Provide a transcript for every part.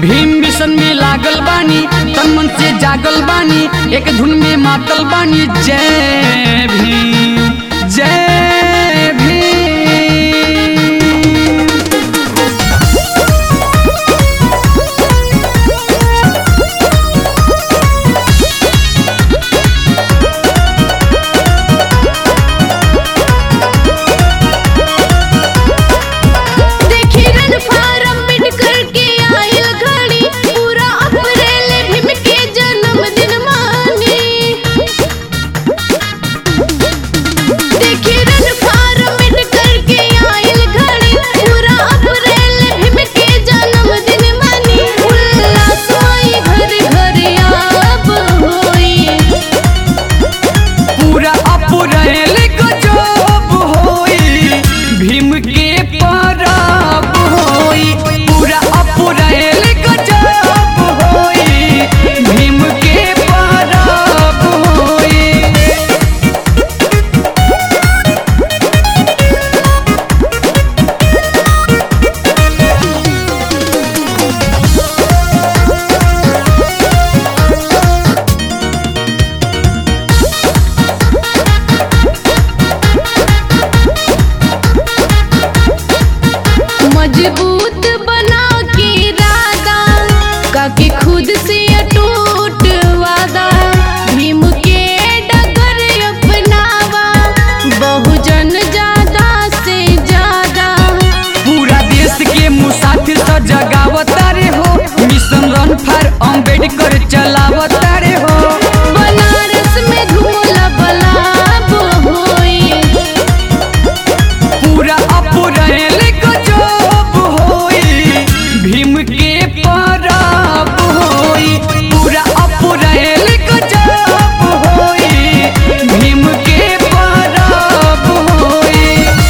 Bhim mission में लागल बानी, तन मन से जागल बानी, एक धुन में मातल बानी। जय भीम जय भीम। मजबूत बना के इरादा काके खुद से अटूट वादा। भीम के डगर अपनावा बहुजन ज्यादा से ज्यादा। पूरा देश के मुसाफिर तो जगावता रे हो, मिशन रन फॉर अम्बेडकर चलावता रे हो। बनारस में धूला बलाब होई, पूरा अपुरैल गजब होई, भीम के परब होई। पूरा अपुरैल गजब होई, भीम के परब होई।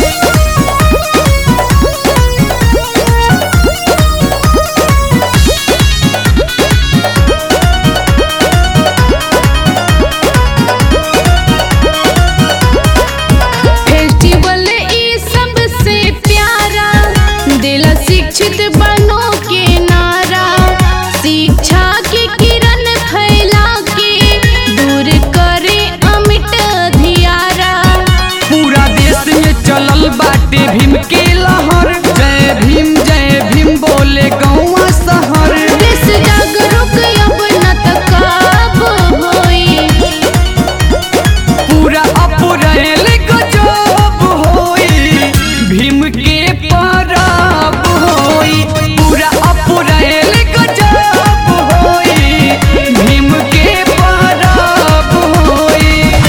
फेस्टिवल ई सबसे प्यारा, दिल शिक्षित बनो के नारा। शिक्षा की किरण फैला के दूर करे अमिट धियारा। पूरा देश में चलल बाटे भीम के लहर, जय भीम बोले गौवा शहर। देश जागरूक अब न तकाब होई, पूरा अपुरैल गजब होई, भीम के परब होई। पूरा अपुरैल गजब होई, भीम के परब होई।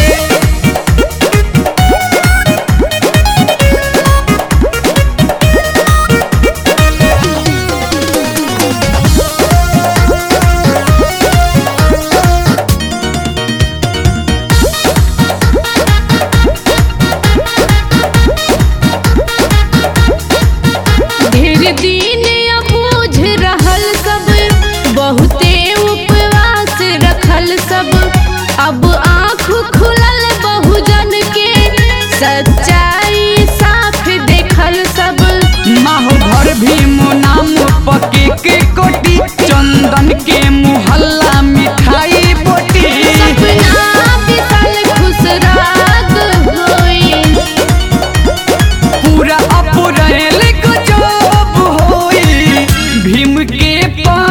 ढेर दिन अब बुझ रहल सब, बहुते उपवास रखल सब। अब आँख खुलल बहुजन के, सच्चाई साफ देखल सब। माहो भर भीम नाम पके के कोटी, चंदन के मुहल्ला मिठाई बोटी। सपना विशाल खुशराग होई, पूरा अपुरैल गजब होई, भीम के